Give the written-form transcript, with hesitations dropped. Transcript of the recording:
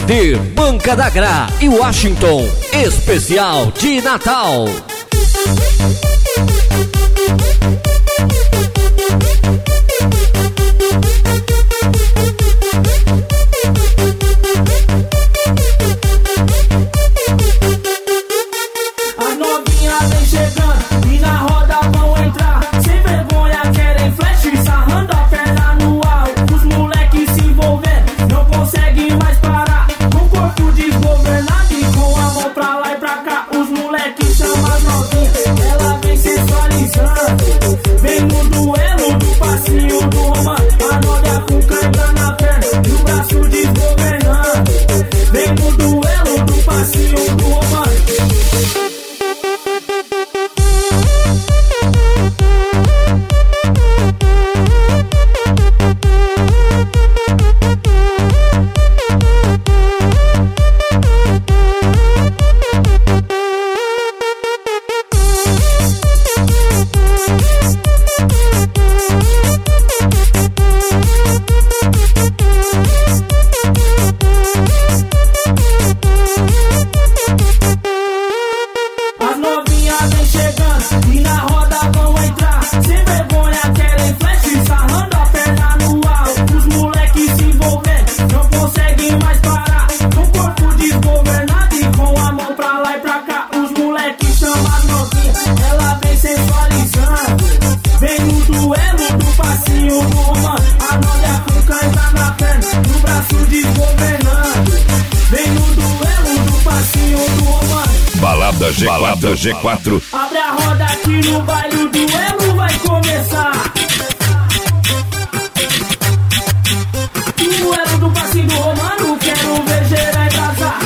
de Banca da Gra e Washington, especial de Natal. As novinhas vem chegando e na roda vão entrar. Sem vergonha querem flash, sarrando a perna no ar. Os moleques se envolvendo, não conseguem mais parar. Com o corpo desgovernado e com a mão pra lá e pra cá. Os moleques chamam as novinhas, ela vem sensualizando. Vem no duelo do passinho do romance. A novinha com carga na perna e o braço desgovernando. Vem no duelo do passinho do romance. As novinhas vem chegando e na roda vão entrar. Sem vergonha querem flash, sarrando a perna no ar. Os moleques se envolvendo, não conseguem mais parar. Com o corpo desgovernado e com a mão pra lá e pra cá. Os moleques chamam as novinhas, ela vem sensualizando. Vem no duelo do passinho do romance. A novinha com caneta na perna, no braço desgovernando. Vem no duelo do passinho do romance. Balada G4. Abre a roda aqui no baile, o duelo vai começar. O duelo do passinho do romano, quero ver gerar e vazar.